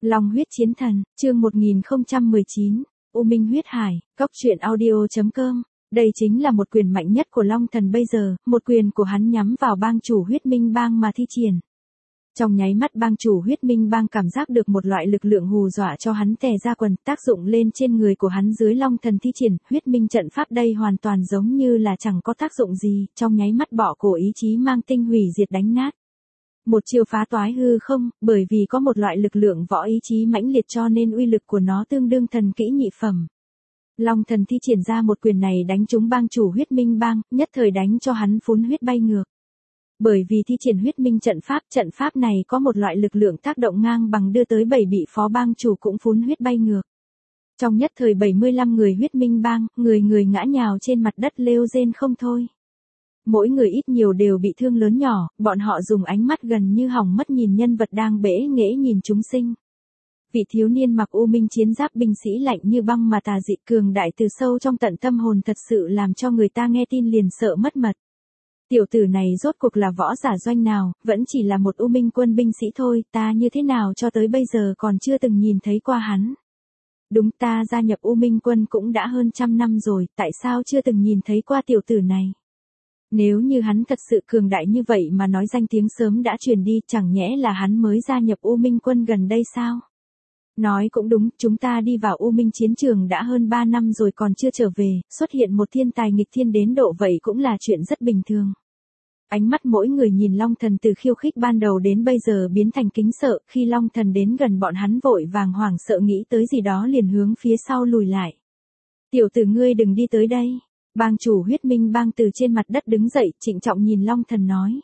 Long huyết chiến thần, chương 1019, U Minh huyết hải, cốc truyện audio.com. Đây chính là một quyền mạnh nhất của Long thần bây giờ, một quyền của hắn nhắm vào bang chủ huyết minh bang mà thi triển. Trong nháy mắt bang chủ huyết minh bang cảm giác được một loại lực lượng hù dọa cho hắn tè ra quần, tác dụng lên trên người của hắn dưới Long thần thi triển, huyết minh trận pháp đây hoàn toàn giống như là chẳng có tác dụng gì, trong nháy mắt bỏ cổ ý chí mang tinh hủy diệt đánh nát. Một chiêu phá toái hư không, bởi vì có một loại lực lượng võ ý chí mãnh liệt cho nên uy lực của nó tương đương thần kỹ nhị phẩm. Long thần thi triển ra một quyền này đánh trúng bang chủ huyết minh bang, nhất thời đánh cho hắn phun huyết bay ngược. Bởi vì thi triển huyết minh trận pháp này có một loại lực lượng tác động ngang bằng đưa tới 7 bị phó bang chủ cũng phun huyết bay ngược. Trong nhất thời 75 người huyết minh bang, người người ngã nhào trên mặt đất lêu rên không thôi. Mỗi người ít nhiều đều bị thương lớn nhỏ, bọn họ dùng ánh mắt gần như hỏng mất nhìn nhân vật đang bẽ nghễ nhìn chúng sinh. Vị thiếu niên mặc U Minh chiến giáp binh sĩ lạnh như băng mà tà dị cường đại từ sâu trong tận tâm hồn thật sự làm cho người ta nghe tin liền sợ mất mật. Tiểu tử này rốt cuộc là võ giả doanh nào, vẫn chỉ là một U Minh quân binh sĩ thôi, ta như thế nào cho tới bây giờ còn chưa từng nhìn thấy qua hắn. Đúng, ta gia nhập U Minh quân cũng đã hơn 100 năm rồi, tại sao chưa từng nhìn thấy qua tiểu tử này? Nếu như hắn thật sự cường đại như vậy mà nói danh tiếng sớm đã truyền đi, chẳng nhẽ là hắn mới gia nhập U Minh quân gần đây sao? Nói cũng đúng, chúng ta đi vào U Minh chiến trường đã hơn 3 năm rồi còn chưa trở về, xuất hiện một thiên tài nghịch thiên đến độ vậy cũng là chuyện rất bình thường. Ánh mắt mỗi người nhìn Long thần từ khiêu khích ban đầu đến bây giờ biến thành kính sợ, khi Long thần đến gần bọn hắn vội vàng hoảng sợ nghĩ tới gì đó liền hướng phía sau lùi lại. Tiểu tử ngươi đừng đi tới đây. Bang chủ huyết minh bang từ trên mặt đất đứng dậy, trịnh trọng nhìn Long thần nói.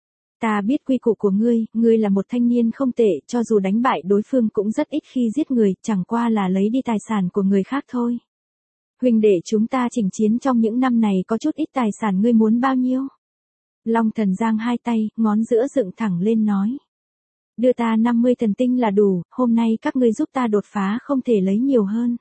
Ta biết quy củ của ngươi là một thanh niên không tệ, cho dù đánh bại đối phương cũng rất ít khi giết người, chẳng qua là lấy đi tài sản của người khác thôi. Huynh đệ chúng ta chỉnh chiến trong những năm này có chút ít tài sản, ngươi muốn bao nhiêu? Long thần giang hai tay, ngón giữa dựng thẳng lên nói. Đưa ta 50 thần tinh là đủ, hôm nay các ngươi giúp ta đột phá không thể lấy nhiều hơn.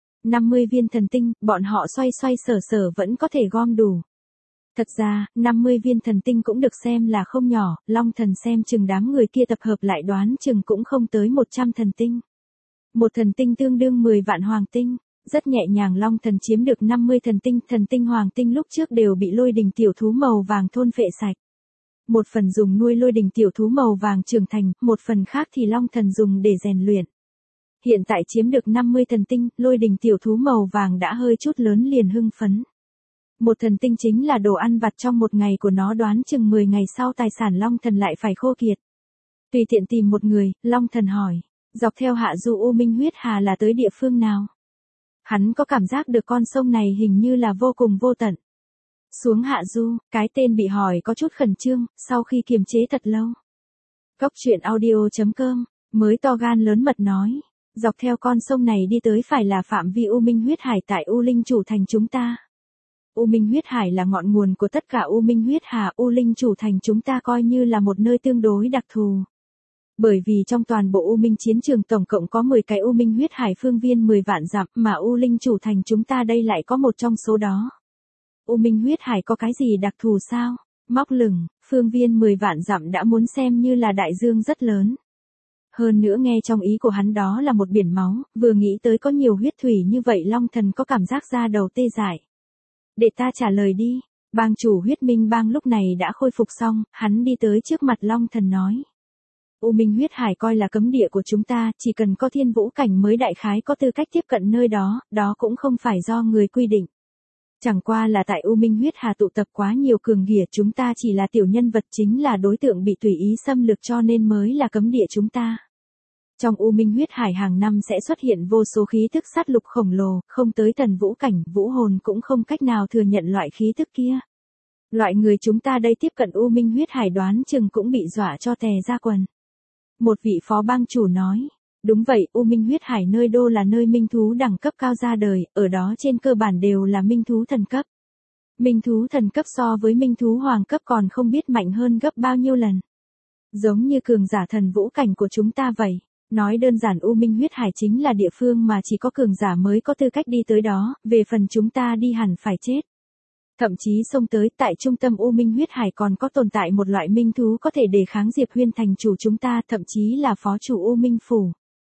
50 viên thần tinh, bọn họ xoay sở vẫn có thể gom đủ. Thật ra, 50 viên thần tinh cũng được xem là không nhỏ, Long thần xem chừng đám người kia tập hợp lại đoán chừng cũng không tới 100 thần tinh. Một thần tinh tương đương 10 vạn hoàng tinh, rất nhẹ nhàng Long thần chiếm được 50 thần tinh hoàng tinh lúc trước đều bị lôi đình tiểu thú màu vàng thôn phệ sạch. Một phần dùng nuôi lôi đình tiểu thú màu vàng trưởng thành, một phần khác thì Long thần dùng để rèn luyện. Hiện tại chiếm được 50 thần tinh, lôi đình tiểu thú màu vàng đã hơi chút lớn liền hưng phấn. Một thần tinh chính là đồ ăn vặt trong một ngày của nó, đoán chừng 10 ngày sau tài sản Long thần lại phải khô kiệt. Tùy tiện tìm một người, Long thần hỏi, dọc theo hạ du U Minh huyết hà là tới địa phương nào? Hắn có cảm giác được con sông này hình như là vô cùng vô tận. Xuống hạ du, cái tên bị hỏi có chút khẩn trương, sau khi kiềm chế thật lâu. Cốc truyện audio.com, mới to gan lớn mật nói. Dọc theo con sông này đi tới phải là phạm vi U Minh huyết hải tại U Linh chủ thành chúng ta. U Minh huyết hải là ngọn nguồn của tất cả U Minh huyết hà, U Linh chủ thành chúng ta coi như là một nơi tương đối đặc thù. Bởi vì trong toàn bộ U Minh chiến trường tổng cộng có 10 cái U Minh huyết hải phương viên 10 vạn dặm mà U Linh chủ thành chúng ta đây lại có một trong số đó. U Minh huyết hải có cái gì đặc thù sao? Móc lửng, phương viên 10 vạn dặm đã muốn xem như là đại dương rất lớn. Hơn nữa nghe trong ý của hắn đó là một biển máu, vừa nghĩ tới có nhiều huyết thủy như vậy Long thần có cảm giác da đầu tê dại. Để ta trả lời đi, bang chủ huyết minh bang lúc này đã khôi phục xong, hắn đi tới trước mặt Long thần nói. U Minh huyết hải coi là cấm địa của chúng ta, chỉ cần có thiên vũ cảnh mới đại khái có tư cách tiếp cận nơi đó, đó cũng không phải do người quy định. Chẳng qua là tại U Minh huyết hà tụ tập quá nhiều cường địa, chúng ta chỉ là tiểu nhân vật, chính là đối tượng bị tùy ý xâm lược cho nên mới là cấm địa chúng ta. Trong U Minh huyết hải hàng năm sẽ xuất hiện vô số khí thức sát lục khổng lồ, không tới thần vũ cảnh, vũ hồn cũng không cách nào thừa nhận loại khí thức kia. Loại người chúng ta đây tiếp cận U Minh huyết hải đoán chừng cũng bị dọa cho tè ra quần. Một vị phó bang chủ nói, đúng vậy, U Minh huyết hải nơi đô là nơi minh thú đẳng cấp cao ra đời, ở đó trên cơ bản đều là minh thú thần cấp. Minh thú thần cấp so với minh thú hoàng cấp còn không biết mạnh hơn gấp bao nhiêu lần. Giống như cường giả thần vũ cảnh của chúng ta vậy. Nói đơn giản U Minh huyết hải chính là địa phương mà chỉ có cường giả mới có tư cách đi tới đó, về phần chúng ta đi hẳn phải chết. Thậm chí xông tới tại trung tâm U Minh huyết hải còn có tồn tại một loại minh thú có thể đề kháng Diệp Huyên thành chủ chúng ta, thậm chí là phó chủ U Minh phủ.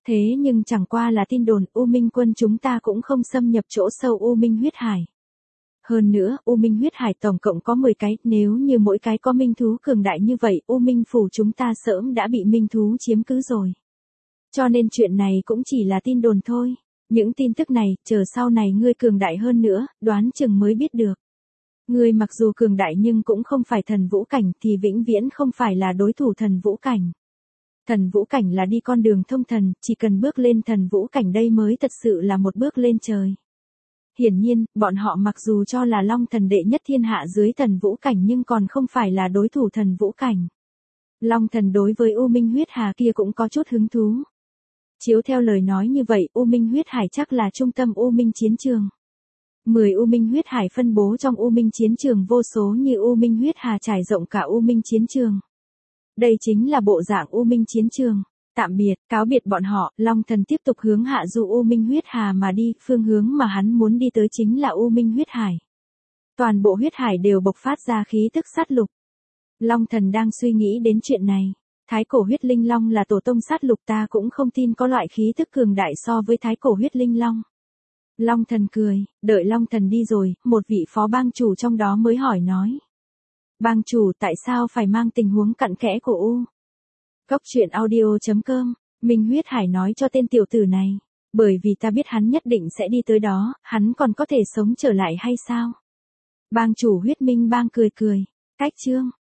Thế nhưng chẳng qua là tin đồn, U Minh quân chúng ta cũng không xâm nhập chỗ sâu U Minh huyết hải. Hơn nữa, U Minh huyết hải tổng cộng có 10 cái, nếu như mỗi cái có minh thú cường đại như vậy, U Minh phủ chúng ta sớm đã bị minh thú chiếm cứ rồi. Cho nên chuyện này cũng chỉ là tin đồn thôi. Những tin tức này, chờ sau này ngươi cường đại hơn nữa, đoán chừng mới biết được. Ngươi mặc dù cường đại nhưng cũng không phải thần vũ cảnh thì vĩnh viễn không phải là đối thủ thần vũ cảnh. Thần vũ cảnh là đi con đường thông thần, chỉ cần bước lên thần vũ cảnh đây mới thật sự là một bước lên trời. Hiển nhiên, bọn họ mặc dù cho là Long thần đệ nhất thiên hạ dưới thần vũ cảnh nhưng còn không phải là đối thủ thần vũ cảnh. Long thần đối với U Minh huyết hà kia cũng có chút hứng thú. Chiếu theo lời nói như vậy, U Minh huyết hải chắc là trung tâm U Minh chiến trường. 10 U Minh huyết hải phân bố trong U Minh chiến trường vô số như U Minh huyết hà trải rộng cả U Minh chiến trường. Đây chính là bộ dạng U Minh chiến trường. Tạm biệt, cáo biệt bọn họ, Long thần tiếp tục hướng hạ du U Minh huyết hà mà đi, phương hướng mà hắn muốn đi tới chính là U Minh huyết hải. Toàn bộ huyết hải đều bộc phát ra khí tức sát lục. Long thần đang suy nghĩ đến chuyện này. Thái cổ huyết linh long là tổ tông sát lục, ta cũng không tin có loại khí tức cường đại so với thái cổ huyết linh long. Long thần cười, đợi Long thần đi rồi, một vị phó bang chủ trong đó mới hỏi nói. Bang chủ, tại sao phải mang tình huống cặn kẽ của U? Góc truyện audio.com, Minh huyết hải nói cho tên tiểu tử này. Bởi vì ta biết hắn nhất định sẽ đi tới đó, hắn còn có thể sống trở lại hay sao? Bang chủ huyết minh bang cười cười. Cách chương.